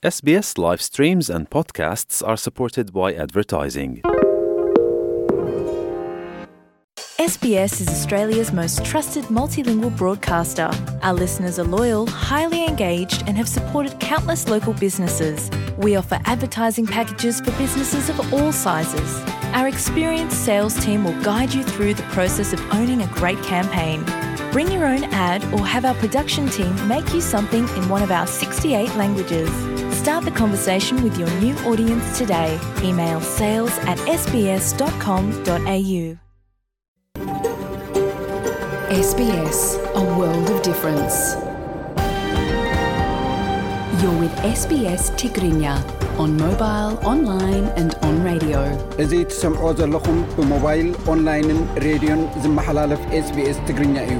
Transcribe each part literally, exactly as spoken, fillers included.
S B S live streams and podcasts are supported by advertising. S B S is Australia's most trusted multilingual broadcaster. Our listeners are loyal, highly engaged and have supported countless local businesses. We offer advertising packages for businesses of all sizes. Our experienced sales team will guide you through the process of owning a great campaign. Bring your own ad or have our production team make you something in one of our sixty-eight languages. Start the conversation with your new audience today. Email sales at s b s dot com dot a u. S B S, a world of difference. You're with S B S Tigrinya on mobile, online and on radio. እዚህ ትሰምዑ ዘለኹም ብሞባይል ኦንላይንን ሬድዮን ዝመሓላለፍ ኤስ ቢ ኤስ ትግርኛ እዩ።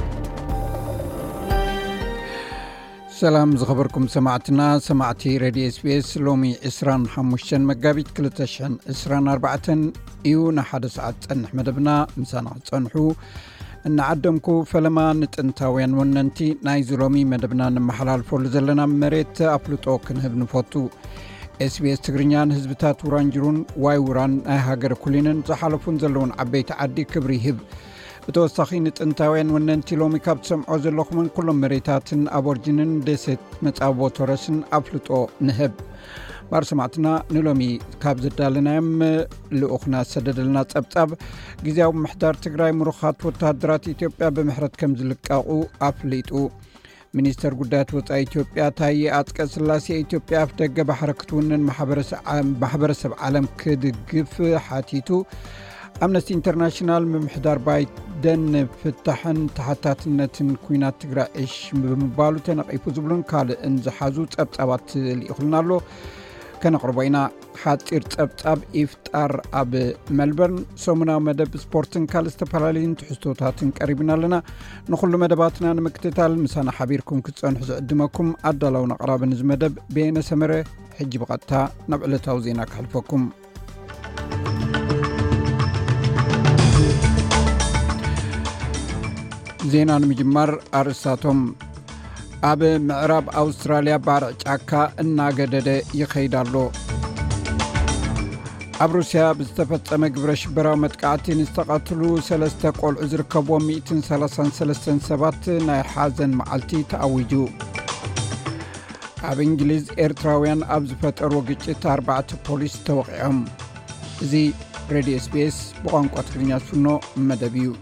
ሰላም ዝኸበርኩም ሰማዕትና ሰማዕቲ ሬድዮ ኤስ ቢ ኤስ ሎሚ عشرين وخمسة መጋቢት ሁለት ሺህ عشرين وأربعة እዩ ንሓደ ሰዓት ጸንሕ መደብና ምሳና ጸንሑ እናዓደምኩ ፈለማ ንጥንታውያን ወነንቲ ናይ ዝሎሚ መደብና ንመሓላልፈሉ ዘለና መሬት ኣፍልጦ ክንህብ ንፈቱ ኤስ ቢ ኤስ ትግርኛን ህዝብታት ውራንጅሩን ዋይ ውራን ናይ ሃገር ኩሊንን ዝሓለፉን ዘለውን ዓበይቲ ዓዲ ክብሪ ይህብ ብተወሳኺ ንጥንታውያን ወነንቲ ሎሚ ካብ ትሰምዖ ዘለኹምን ኩሎም መሬታትን ኣቦርጅንን ደሴት መጻወ ቶረስን ኣፍልጦ ንህብ ባርሰማዕትና ንሎሚ ካብ ዘዳልናዮም ልኡኽና ሰደደልና ጸብጻብ ጊዜያዊ ምሕዳር ትግራይ ምሩኻት ወታደራት ኢትዮጵያ ብምሕረት ከም ዝልቃቑ ኣፍሊጡ ሚኒስተር ጉዳያት ወጻኢ ኢትዮጵያ ታዬ አጽቀሥላሴ ኢትዮጵያ ኣፍ ደገ ባሕረ ክትውንን ማሕበረሰብ ዓለም ክድግፍ ሓቲቱ ኣምነስቲ ኢንተርናሽናል ምምሕዳር ባይደን ፍታሕን ተሓታትነትን ኩናት ትግራይ እሽ ብምባሉ ተነቒፉ ዝብሉን ካልእን ዝሓዙ ጸብጻባት ልኢኹልና ኣሎ ከነቕርቦ ኢና ሓፂር ጸብጻብ ኢፍጣር ኣብ መልበርን ሰሙናዊ መደብ ስፖርትን ካልእ ዝተፈላለዩን ትሕዝቶታትን ቀሪብና ኣለና ንኹሉ መደባትና ንምክትታል ምሳና ሓቢርኩም ክትጸንሑ ዝዕድመኩም ኣዳላውን ኣቕራብን እዚ መደብ ቤነ ሰመረ ሕጂ ብቐጥታ ናብ ዕለታዊ ዜና ክሕልፈኩም ዜና ንምጅማር ኣርእስታቶም ኣብ ምዕራብ ኣውስትራልያ ባርዕ ጫካ እናገደደ ይኸይድ ኣሎ ኣብ ሩስያ ብዝተፈጸመ ግብረ ሽበራዊ መጥቃዕቲ ንዝተቐትሉ ሰለስተ ቆልዑ ዝርከብዎም مئة وثلاثة وثلاثين ሰባት ናይ ሓዘን መዓልቲ ተኣዊጁ ኣብ እንግሊዝ ኤርትራውያን ኣብ ዝፈጠርዎ ግጭት ኣርባዕተ ፖሊስ ተወቂዖም እዚ ሬድዮ ኤስ ቢ ኤስ ብቋንቋ ትግርኛ ዝፍኖ መደብ እዩ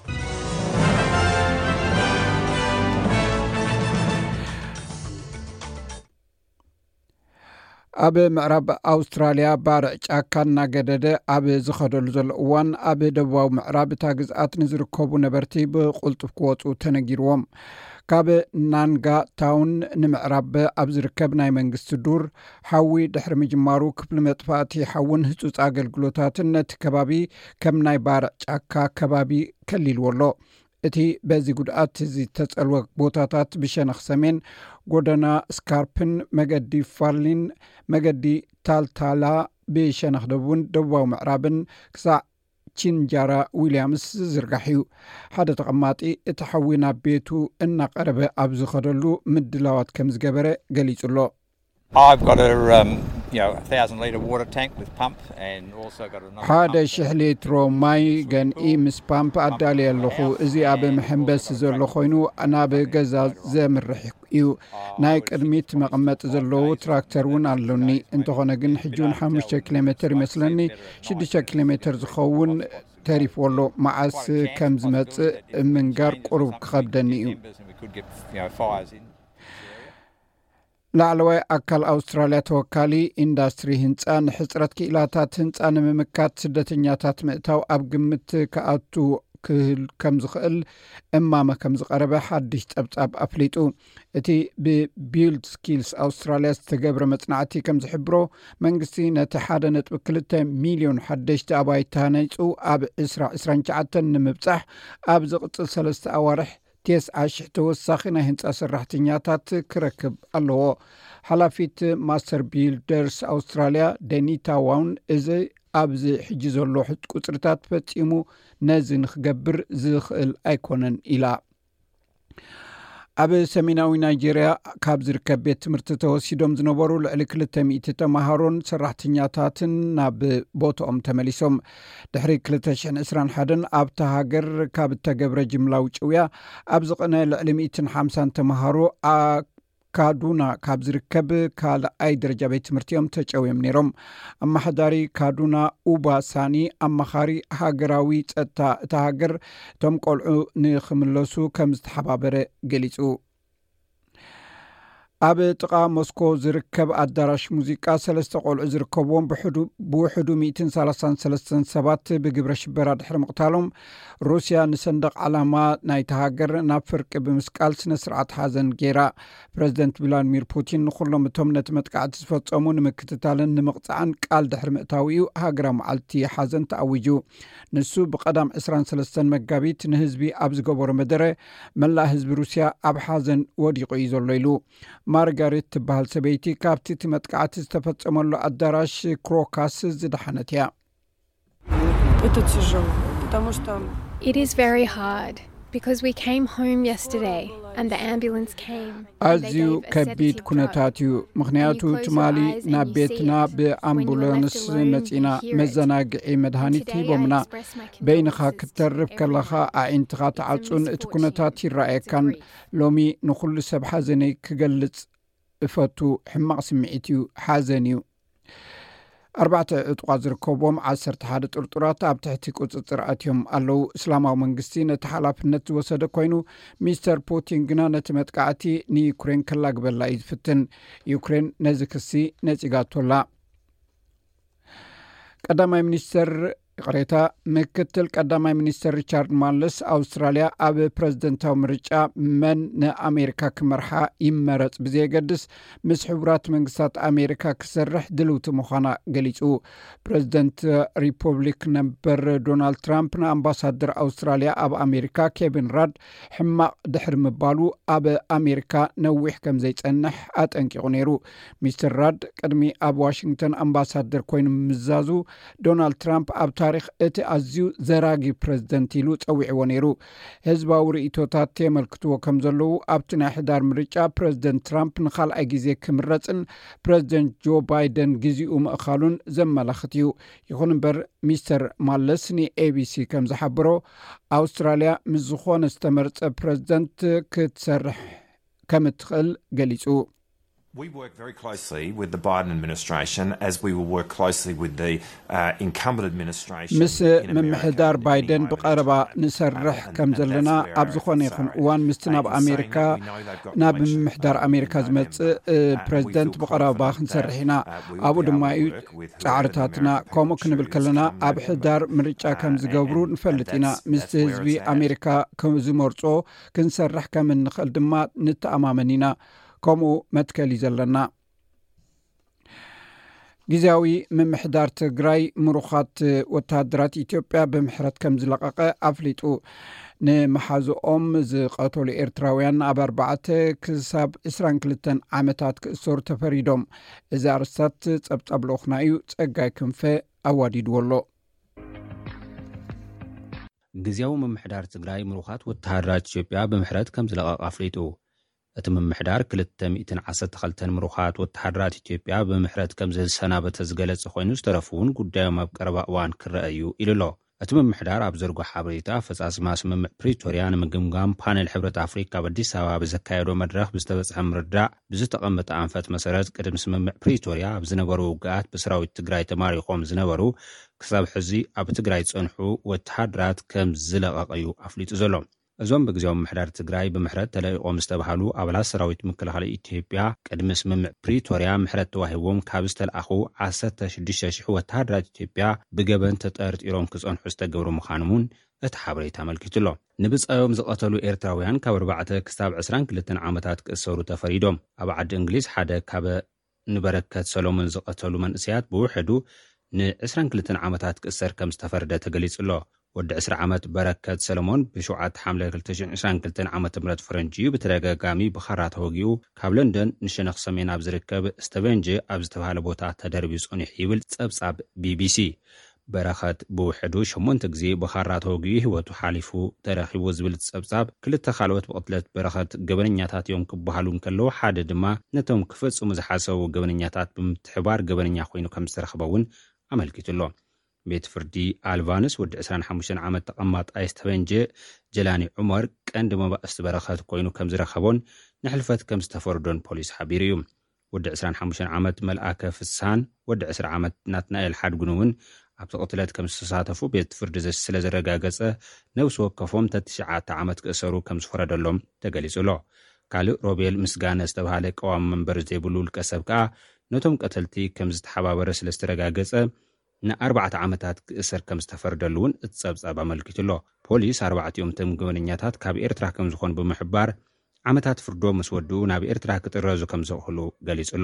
ኣብ ምዕራብ ኣውስትራልያ ባርዕ ጫካ እናገደደ ኣብ ዝኸደሉ ዘሎ እዋን ኣብ ደቡባዊ ምዕራብ እታ ግዝኣት ንዝርከቡ ነበርቲ ብቁልጡፍ ክወፁ ተነጊርዎም ካብ ናንጋ ታውን ንምዕራብ ኣብ ዝርከብ ናይ መንግስቲ ዱር ሓዊ ድሕሪ ምጅማሩ ክፍሊ መጥፋእቲ ሓውን ህፁፅ ኣገልግሎታትን ነቲ ከባቢ ከም ናይ ባርዕ ጫካ ከባቢ ከሊልዎ ኣሎ እቲ በዚ ጉድኣት እዚ ተጸልወ ቦታታት ብሸነኽ ሰሜን ጎደና ስካርፕን መገዲ ፋርሊን መገዲ ታልታላ ብሸነኽ ደቡብን ደቡባዊ ምዕራብን ክሳዕ ቺንጃራ ዊልያምስ ዝርጋሕ እዩ ሓደ ተቐማጢ እቲ ሓዊ ናብ ቤቱ እናቐረበ ኣብ ዝኸደሉ ምድላዋት ከም ዝገበረ ገሊጹ ኣሎ I've got a um, you know, a thousand litre water tank with pump and also got another ሓደ ሽሕ ሊትሮ ማይ ገንኢ ምስ ፓምፕ ኣዳልየ ኣለኹ እዚ ኣብ ምሕንበስ ዘሎ ኮይኑ ናብ ገዛ ዘምርሕ እዩ ናይ ቅድሚት መቐመጢ ዘለዎ ትራክተር እውን ኣለኒ እንተኾነ ግን ሕጂውን ሓሙሽተ ኪሎ ሜትር ይመስለኒ ሽዱሽተ ኪሎ ሜትር ዝኸውን ተሪፍ ወሎ መዓስ ከም ዝመጽእ ምንጋር ቁሩብ ክኸብደኒ እዩ ላዕለዋይ ኣካል ኣውስትራልያ ተወካሊ ኢንዳስትሪ ህንፃ ንሕፅረት ክኢላታት ህንፃ ንምምካት ስደተኛታት ምእታው ኣብ ግምት ከኣቱ ክህል ከም ዝኽእል እማመ ከም ዝቐረበ ሓድሽ ጸብጻብ ኣፍሊጡ እቲ ብቢልድ ስኪልስ ኣውስትራልያ ዝተገብረ መጽናዕቲ ከም ዝሕብሮ መንግስቲ ነቲ ሓደ ነጥቢ ክልተ ሚልዮን ሓደሽቲ ኣባይታ ነይፁ ኣብ عشرين تسعة ንምብጻሕ ኣብ ዝቕፅል ሰለስተ ኣዋርሕ تسعة شح ተወሳኺ ናይ ህንፃ ሰራሕተኛታት ክረክብ ኣለዎ ሓላፊት ማስተር ቢልደርስ ኣውስትራልያ ደኒታ ዋውን እዚ ኣብዚ ሕጂ ዘሎ ቁፅርታት ፈጺሙ ነዚ ንኽገብር ዝኽእል ኣይኮነን ኢላ ኣብ ሰሜናዊ ናይጄርያ ካብ ዝርከብ ቤት ትምህርቲ ተወሲዶም ዝነበሩ ልዕሊ ክልተ ሚእቲ ተማሃሮን ሰራሕተኛታትን ናብ ቦታኦም ተመሊሶም ድሕሪ ክልተ ሽሕን ዕስራን ሓደን ኣብታ ሃገር ካብ ተገብረ ጅምላዊ ጭውያ ኣብ ዝቕነ ልዕሊ ሚእትን ሓምሳን ተማሃሮ ካዱና ካብ ዝርከብ ካልኣይ ደረጃ ቤት ትምህርቲኦም ተጨውዮም ነይሮም ኣማሓዳሪ ካዱና ኡባ ሳኒ ኣማኻሪ ሃገራዊ ጸጥታ እታ ሃገር እቶም ቆልዑ ንኽምለሱ ከም ዝተሓባበረ ገሊጹ ኣብ ጥቓ ሞስኮ ዝርከብ ኣዳራሽ ሙዚቃ ሰለስተ ቆልዑ ዝርከብዎም ብውሕዱ ሚእትን ሰላሳን ሰለስተን ሰባት ብግብረ ሽበራ ድሕሪ ምቕታሎም ሩስያ ንሰንደቕ ዓላማ ናይቲ ሃገር ናብ ፍርቂ ብምስቃል ስነ ስርዓት ሓዘን ጌራ ፕረዚደንት ቭላድሚር ፑቲን ንኹሎም እቶም ነቲ መጥቃዕቲ ዝፈጸሙ ንምክትታልን ንምቕጻዕን ቃል ድሕሪ ምእታዊኡ ሃገራዊ መዓልቲ ሓዘን ተኣዊጁ ንሱ ብቐዳም ዕስራን ሰለስተን መጋቢት ንህዝቢ ኣብ ዝገበሮ መደረ መላእ ህዝቢ ሩስያ ኣብ ሓዘን ወዲቑ እዩ ዘሎ ኢሉ ማርጋሬት ትበሃል ሰበይቲ ካብቲ እቲ መጥቃዕቲ ዝተፈጸመሉ ኣዳራሽ ክሮካስ ዝደሓነት እያ It is very hard because we came home yesterday and the ambulance came. ኣዝዩ ከቢድ ኩነታት እዩ ምክንያቱ ትማሊ ናብ ቤትና ብኣምቡላንስ መፂና መዘናግዒ መድሃኒት ሂቦምና በይንኻ ክትተርፍ ከለኻ ኣዒንትኻ ተዓፁን እቲ ኩነታት ይረኣየካን ሎሚ ንኹሉ ሰብ ሓዘነይ ክገልጽ እፈቱ ሕማቕ ስምዒት እዩ ሓዘን እዩ ኣርባዕተ ዕጡቓት ዝርከቦም ዓሰርተ ሓደ ጥርጡራት ኣብ ትሕቲ ቁፅፅር ኣትዮም ኣለው እስላማዊ መንግስቲ ነቲ ሓላፍነት ዝወሰደ ኮይኑ ሚስተር ፑቲን ግና ነቲ መጥቃዕቲ ንዩክሬን ከላግበላ እዩ ዝፍትን ዩክሬን ነዚ ክሲ ነፂጋቶላ ቀዳማይ ሚኒስተር ቅሬታ ምክትል ቀዳማይ ሚኒስተር ሪቻርድ ማለስ ኣውስትራልያ ኣብ ፕረዚደንታዊ ምርጫ መን ንኣሜሪካ ክመርሓ ይመረጽ ብዘይገድስ ምስ ሕቡራት መንግስታት ኣሜሪካ ክሰርሕ ድልውቲ ምዃና ገሊጹ ፕረዚደንት ሪፐብሊክ ነበር ዶናልድ ትራምፕ ንኣምባሳደር ኣውስትራልያ ኣብ ኣሜሪካ ኬቪን ራድ ሕማቕ ድሕሪ ምባሉ ኣብ ኣሜሪካ ነዊሕ ከም ዘይጸንሕ ኣጠንቂቑ ነይሩ ሚስተር ራድ ቅድሚ ኣብ ዋሽንግተን ኣምባሳደር ኮይኑ ምዛዙ ዶናልድ ትራምፕ ኣብ ታሪክ እቲ ኣዝዩ ዘራጊ ፕረዚደንት ኢሉ ፀዊዕዎ ነይሩ ህዝባዊ ርእይቶታት ተመልክትዎ ከም ዘለዉ ኣብቲ ናይ ሕዳር ምርጫ ፕረዚደንት ትራምፕ ንኻልኣይ ግዜ ክምረጽን ፕረዚደንት ጆ ባይደን ግዚኡ ምእኻሉን ዘመላኽት እዩ ይኹን እምበር ሚስተር ማለስ ንኤቢሲ ከም ዝሓበሮ ኣውስትራልያ ምስ ዝኾነ ዝተመርጸ ፕረዚደንት ክትሰርሕ ከም እትኽእል ገሊጹ We work very closely with the Biden administration as we will work closely with the uh, incumbent administration. ምስ ምምሕዳር ባይደን ብቐረባ ንሰርሕ ከም ዘለና ኣብ ዝኾነ ይኹን እዋን ምስቲ ናብ ኣሜሪካ ናብ ምምሕዳር ኣሜሪካ ዝመጽእ ፕረዚደንት ብቐረባ ክንሰርሕ ኢና ኣብኡ ድማ እዩ ጻዕርታትና ከምኡ ክንብል ከለና ኣብ ሕዳር ምርጫ ከም ዝገብሩ ንፈልጥ ኢና ምስቲ ህዝቢ ኣሜሪካ ከም ዝመርጾ ክንሰርሕ ከም እንኽእል ድማ ንተኣማመን ኢና ከምኡ መትከሊ ዘለና ጊዜያዊ ምምሕዳር ትግራይ ምሩኻት ወታደራት ኢትዮጵያ ብምሕረት ከም ዝለቐቐ ኣፍሊጡ ንመሓዝኦም ዝቐተሉ ኤርትራውያን ኣብ ኣርባዕተ ክሳብ ዕስራን ክልተን ዓመታት ክእሰሩ ተፈሪዶም እዚ ኣርስታት ጸብጻብ ልኡኽና እዩ ጸጋይ ክንፈ ኣዋዲድዎ ኣሎ ጊዜያዊ ምምሕዳር ትግራይ ምሩኻት ወታደራት ኢትዮጵያ ብምሕረት ከም ዝለቐቐ ኣፍሊጡ እቲ ምምሕዳር ክልተ ሚእትን ዓሰርተ ክልተን ምሩኻት ወታደራት ኢትዮጵያ ብምሕረት ከም ዝሰናበተ ዝገለጸ ኮይኑ ዝተረፉውን ጉዳዮም ኣብ ቀረባ እዋን ክረአዩ ኢሉ ኣሎ እቲ ምምሕዳር ኣብ ዘርጎ ሓበሬታ ፈጻጽማ ስምምዕ ፕሪቶርያ ንምግምጋም ፓነል ሕብረት ኣፍሪካ ኣብ ኣዲስ ኣበባ ብዘካየዶ መድረኽ ብዝተበጽሐ ምርዳእ ብዝተቐመጠ ኣንፈት መሰረት ቅድሚ ስምምዕ ፕሪቶርያ ኣብ ዝነበሩ ውግኣት ብሰራዊት ትግራይ ተማሪኾም ዝነበሩ ክሳብ ሕዚ ኣብ ትግራይ ጸንሑ ወታደራት ከም ዝለቐቐዩ ኣፍሊጡ ዘሎ እዞም ብግዚያዊ ምምሕዳር ትግራይ ብምሕረት ተለቂቖም ዝተባሃሉ ኣባላት ሰራዊት ምክልኻል ኢትዮጵያ ቅድሚ ስምምዕ ፕሪቶርያ ምሕረት ተዋሂቦም ካብ ዝተለኣኹ ዓሰርተ ሽዱሽተ ሽሕ ወታደራት ኢትዮጵያ ብገበን ተጠርጢሮም ክጸንሑ ዝተገብሩ ምዃኖምን እቲ ሓበሬታ ኣመልኪቱ ኣሎ ንብጻዮም ዝቐተሉ ኤርትራውያን ካብ ኣርባዕተ ክሳብ ዕስራን ክልተን ዓመታት ክእሰሩ ተፈሪዶም ኣብ ዓዲ እንግሊዝ ሓደ ካብ ንበረከት ሰሎሞን ዝቐተሉ መንእስያት ብውሕዱ ንዕስራን ክልተን ዓመታት ክእሰር ከም ዝተፈረደ ተገሊጹ ኣሎ ወዲ ዕስራ ዓመት በረከት ሰሎሞን ብሸውዓተ ሐምለ ክልተ ሽሕን ዕስራን ክልተን ዓመተ ምህረት ፈረንጂ ብተደጋጋሚ ብኻራ ተወጊኡ ካብ ለንደን ንሸነኽ ሰሜን ኣብ ዝርከብ ስተቨንጅ ኣብ ዝተባሃለ ቦታ ተደርቢዩ ጸኒሑ ይብል ጸብጻብ ቢቢሲ በረኸት ብውሕዱ ሸሞንተ ግዜ ብኻራ ተወጊኡ ህይወቱ ሓሊፉ ተረኺቡ ዝብል ጸብጻብ ክልተ ካልኦት ብቕትለት በረኸት ገበነኛታት እዮም ክበሃሉ እንከለዉ ሓደ ድማ ነቶም ክፈጽሙ ዝሓሰቡ ገበነኛታት ብምትሕባር ገበነኛ ኮይኑ ከም ዝተረኸበውን ኣመልኪቱሎ ቤት ፍርዲ ኣልቫንስ ወዲ عشرين وخمسة ዓመት ተቐማጣይ ዝተበንጀ ጀላኒ ዑመር ቀንዲ መባእስቲ በረኸት ኮይኑ ከም ዝረኸቦን ንሕልፈት ከም ዝተፈርዶን ፖሊስ ሓቢሩ እዩ ወዲ عشرين وخمسة ዓመት መልአከ ፍሳን ወዲ عشرة ዓመት ናትናኤል ሓድጉንውን ኣብ ተቕትለት ከም ዝተሳተፉ ቤት ፍርዲ ስለ ዘረጋገጸ ነብሲ ወከፎም ተትሽዓተ ዓመት ክእሰሩ ከም ዝፈረደሎም ተገሊጹሎ ካልእ ሮቤል ምስጋነ ዝተባሃለ ቀዋሚ መንበር ዘይብሉ ውልቀ ሰብ ከዓ ነቶም ቀተልቲ ከም ዝተሓባበረ ስለ ዝተረጋገጸ ንኣርባዕተ ዓመታት ክእሰር ከም ዝተፈረደሉውን እትጸብጻብ ኣመልኪቱሎ ፖሊስ ኣርባዕቲኦም ቶም ገበነኛታት ካብ ኤርትራ ከም ዝኾኑ ብምሕባር ዓመታት ፍርዶ ምስ ወድኡ ናብ ኤርትራ ክጥረዙ ከም ዘኽእሉ ገሊጹሎ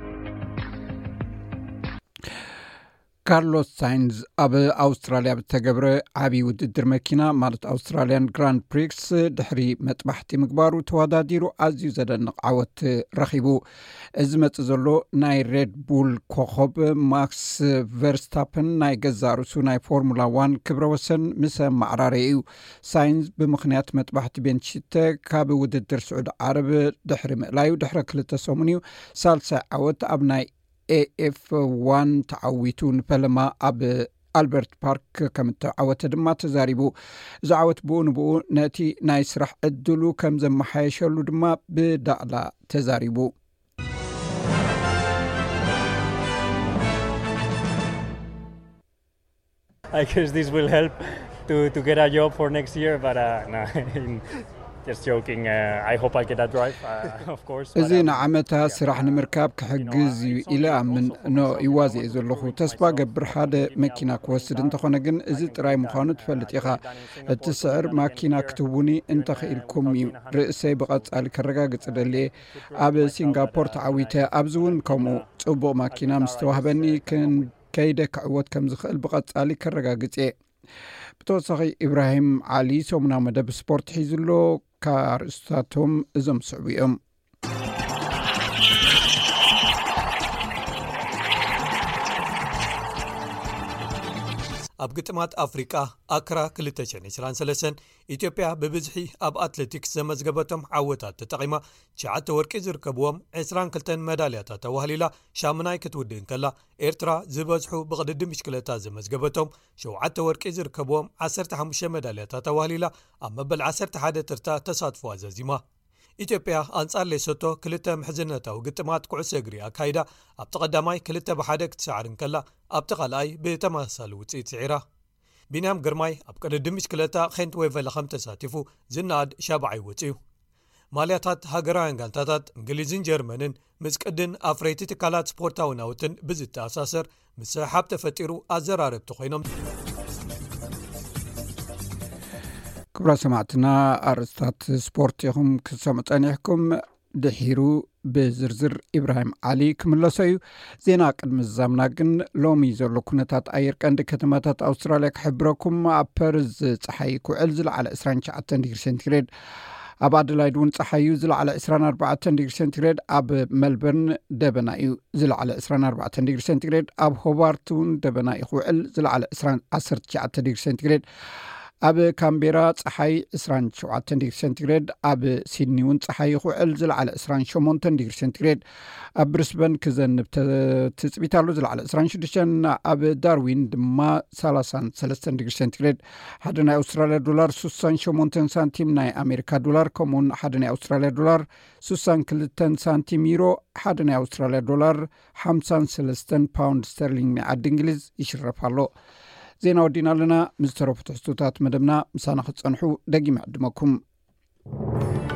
ካርሎስ ሳይንዝ ኣብ ኣውስትራልያ ብተገብረ ዓብዪ ውድድር መኪና ማለት ኣውስትራልያን ግራንድ ፕሪክስ ድሕሪ መጥባሕቲ ምግባሩ ተወዳዲሩ ኣዝዩ ዘደንቕ ዓወት ረኺቡ እዚ መጽእ ዘሎ ናይ ሬድ ቡል ኮኸብ ማክስ ቨርስታፕን ናይ ገዛ ርእሱ ናይ ፎርሙላ ዋን ክብረ ወሰን ምስ ማዕራረ እዩ ሳይንዝ ብምኽንያት መጥባሕቲ ቤንቺተ ካብ ውድድር ስዑድ ዓረብ ድሕሪ ምእላዩ ድሕሪ ክልተ ሰሙን እዩ ሳልሳይ ዓወት ኣብ ናይ ኤኤፍ ዋን ተዓዊቱ ንፈለማ ኣብ ኣልበርት ፓርክ ከም ተዓወተ ድማ ተዛሪቡ እዚ ዓወት ብኡ ንብኡ ነቲ ናይ ስራሕ ዕድሉ ከም ዘመሓየሸሉ ድማ ብዳዕላ ተዛሪቡ I guess this will help to to get a job for next year but uh, no, just joking uh, I hope I get a drive uh, of course እዚ ንዓመታ ስራሕ ንምርካብ ክሕግዝ ኢለ ኣምን ኖ ይዋዝእ ዘለኹ ተስፋ ገብር ሓደ መኪና ክወስድ እንተኾነ ግን እዚ ጥራይ ምዃኑ ትፈልጥ ኢኻ እቲ ስዕር ማኪና ክትውኒ እንተኽኢልኩም እዩ ርእሰይ ብቐጻሊ ከረጋግጽ ደልየ ኣብ ሲንጋፖር ተዓዊተ ኣብዚ እውን ከምኡ ጽቡቕ ማኪና ምስ ተዋህበኒ ከይደ ክዕወት ከም ዝኽእል ብቐጻሊ ከረጋግጽ እየ ብተወሳኺ ኢብራሂም ዓሊ ሰሙና መደብ ስፖርት ሒዙሎ ካርእስታቶም እዞም ስዕቡ እዮም ኣብ ግጥማት ኣፍሪቃ ኣክራ ክልተ ሽሕን ዒስራን ሰለስተን ኢትዮጵያ ብብዝሒ ኣብ ኣትሌቲክስ ዘመዝገበቶም ዓወታት ተጠቒማ ትሽዓተ ወርቂ ዝርከብዎም ዒስራን ክልተ መዳልያታት ተዋህሊላ ሻምናይ ክትውድእን ከላ ኤርትራ ዝበዝሑ ብቕድዲ ምሽክለታ ዘመዝገበቶም ሸውዓተ ወርቂ ዝርከብዎም ዓሰርተ ሓሙሽተ መዳልያታት ተዋህሊላ ኣብ መበል ዓሰርተ ሓደ ተርታ ተሳትፎ ኣዘዚማ ኢትዮጵያ ኣንጻር ሌሶቶ ክልተ ምሕዝነታዊ ግጥማት ኩዕሶ እግሪ ኣካይዳ ኣብ ተቐዳማይ ክልተ ብሓደ ክትሰዓርን ከላ ኣብ ተቓልኣይ ብተመሳሳሊ ውጽኢት ስዒራ ቢንያም ግርማይ ኣብ ቅድዲ ምሽክለታ ኼንት ወይቨለ ከም ተሳቲፉ ዝናኣድ ሻብዓይ ወፂኡ ማልያታት ሃገራውያን ጋንታታት እንግሊዝን ጀርመንን ምስ ቅድን ኣፍረይቲ ትካላት ስፖርታዊ ናውትን ብዝተኣሳሰር ምስ ሰሓብ ተፈጢሩ ኣዘራረብቲ ኮይኖም ክብራ ሰማዕትና ኣርእስታት ስፖርት ኢኹም ክሰምዑ ጸኒሕኩም ድሒሩ ብዝርዝር ኢብራሂም ዓሊ ክምለሶ እዩ ዜና ቅድሚ ዛምና ግን ሎሚ ዘሎ ኩነታት ኣየር ቀንዲ ከተማታት ኣውስትራልያ ክሕብረኩም ኣብ ፐርዝ ፀሓይ ኩዕል ዝለዓለ عشرين وتسعة ዲግሪ ሴንቲግሬድ ኣብ ኣደላይድ እውን ፀሓይ እዩ ዝለዓለ عشرين وأربعة ዲግሪ ሴንቲግሬድ ኣብ መልበርን ደበና እዩ ዝለዓለ عشرين وأربعة ዲግሪ ሴንቲግሬድ ኣብ ሆባርት እውን ደበና ይኹዕል ዝለዓለ عشرة وتسعة ዲግሪ ሴንቲግሬድ ኣብ ካምቤራ ፀሓይ عشرين وسبعة ዲግሪ ሴንቲግሬድ ኣብ ሲድኒ እውን ፀሓይ ይኹዕል ዝለዓለ عشرين وثمانية ዲግሪ ሴንቲግሬድ ኣብ ብሪስበን ክዘንብ ትፅቢታሉ ዝለዓለ عشرين وستة ኣብ ዳርዊን ድማ ثلاثين وثلاثة ዲግሪ ሴንቲግሬድ ሓደ ናይ ኣውስትራልያ ዶላር ستة وثمانية ሳንቲም ናይ ኣሜሪካ ዶላር ከምኡውን ሓደ ናይ ኣውስትራልያ ዶላር ستة وثلاثين ሳንቲም ዩሮ ሓደ ናይ ኣውስትራልያ ዶላር خمسة وثلاثين ፓውንድ ስተርሊንግ ናይ ዓዲ እንግሊዝ ይሽረፋሎ ዜና ወዲና ኣለና ምዝተረፉ ትሕዝቶታት መደብና ምሳና ክትጸንሑ ደጊም ዕድመኩም